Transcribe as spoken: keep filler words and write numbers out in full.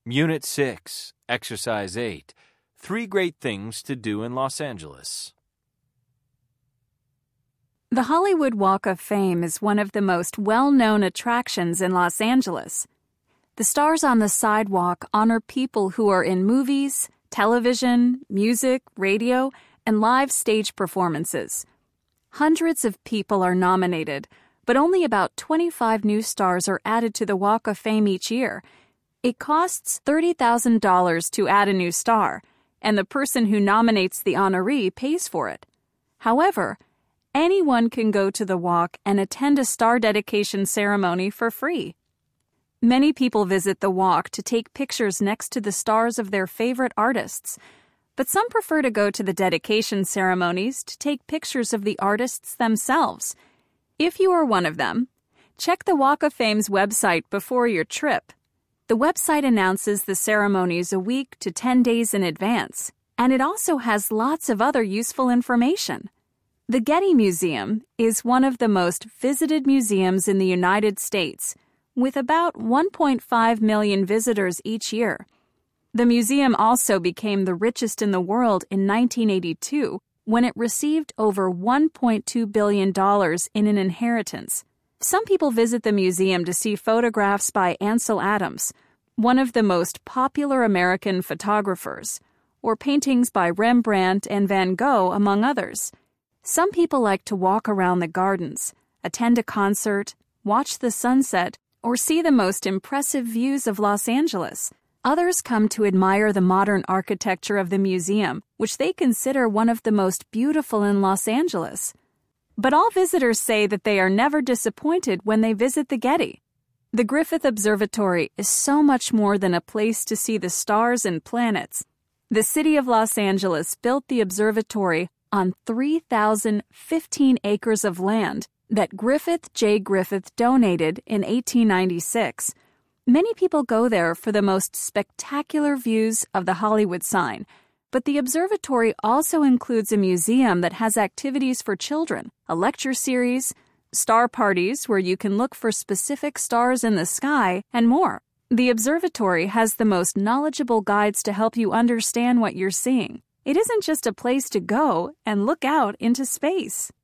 Unit six, Exercise eight. Three great things to do in Los Angeles. The Hollywood Walk of Fame is one of the most well-known attractions in Los Angeles. The stars on the sidewalk honor people who are in movies, television, music, radio, and live stage performances. Hundreds of people are nominated, but only about twenty-five new stars are added to the Walk of Fame each year. It costs thirty thousand dollars to add a new star, and the person who nominates the honoree pays for it. However, anyone can go to the walk and attend a star dedication ceremony for free. Many people visit the walk to take pictures next to the stars of their favorite artists, but some prefer to go to the dedication ceremonies to take pictures of the artists themselves. If you are one of them, check the Walk of Fame's website before your trip. The website announces the ceremonies a week to ten days in advance, and it also has lots of other useful information. The Getty Museum is one of the most visited museums in the United States, with about one point five million visitors each year. The museum also became the richest in the world in nineteen eighty-two when it received over one point two billion dollars in an inheritance. Some people visit the museum to see photographs by Ansel Adams, one of the most popular American photographers, or paintings by Rembrandt and Van Gogh, among others. Some people like to walk around the gardens, attend a concert, watch the sunset, or see the most impressive views of Los Angeles. Others come to admire the modern architecture of the museum, which they consider one of the most beautiful in Los Angeles. But all visitors say that they are never disappointed when they visit the Getty. The Griffith Observatory is so much more than a place to see the stars and planets. The city of Los Angeles built the observatory on three thousand fifteen acres of land that Griffith J. Griffith donated in eighteen ninety-six. Many people go there for the most spectacular views of the Hollywood sign, but the observatory also includes a museum that has activities for children, a lecture series, star parties where you can look for specific stars in the sky, and more. The observatory has the most knowledgeable guides to help you understand what you're seeing. It isn't just a place to go and look out into space.